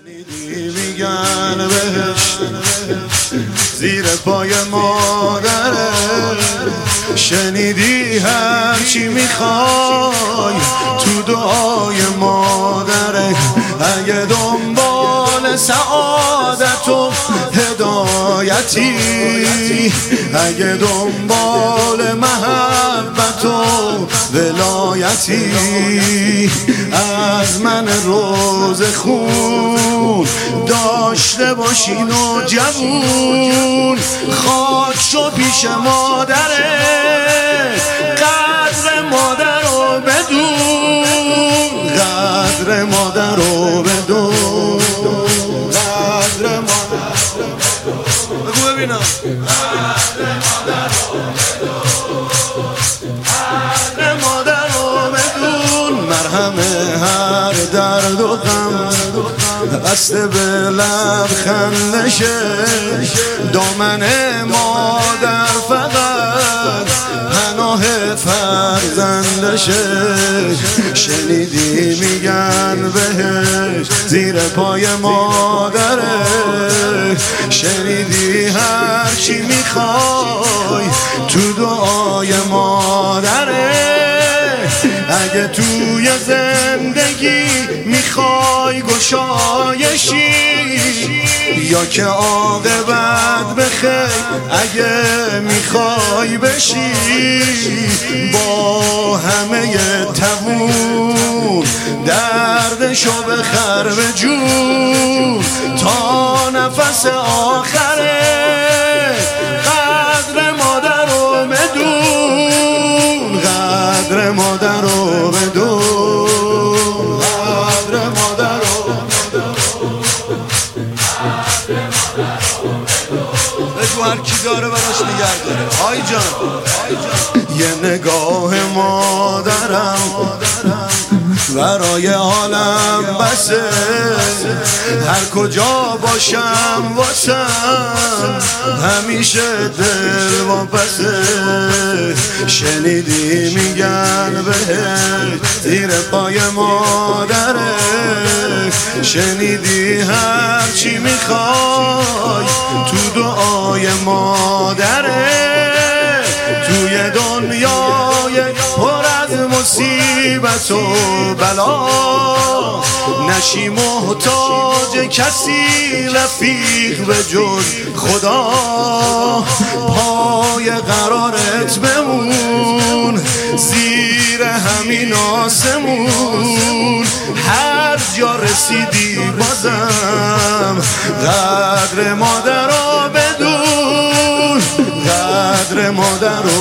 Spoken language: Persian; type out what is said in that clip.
شنیدی میگن بهشت زیر پای مادره، شنیدی هرچی میخوای تو دعای مادره. اگه دنبال سعادت و هدایتی، اگه دنبال محبت و ولایتی، از من روز خون داشته باشین و جوون خاک شو پیش مادره. قدر مادر رو بدون، قدر مادر رو بدون، قدر مادر بگو ببینم، قدر مادر رو بدون، قدر مادر رو بدون. مرهم هر درد و غم بسته به لبخندشه، دامن مادر فقط پناه فرزندشه. شنیدی میگن بهش زیر پای مادره، شنیدی هرچی میخوای تو دعای مادره. اگه توی زندگی میخوای گشایشی یا که عاقبت بخیر، اگه میخوای بشی با همه توون دردشو بخر به جون تا نفس آخره. قدر مادر رو بدون، قدر مادر رو بدون، قدر مادر رو بگو هر کی داره براش نگه داره. آی جان یه نگاه مادرم برای عالم بسه، هر کجا باشم واسم همیشه دل واپسه. شنیدی میگن بهش زیر پای مادره، شنیدی هرچی میخوای تو دعای مادره. توی دنیای پر از مصیبت و بلا نشی محتاج کسی رفیق به جز خدا. پای قرارت بمون زیر همین آسمون، هر جا رسیدی بازم قدر مادر رو بدون، قدر مادر رو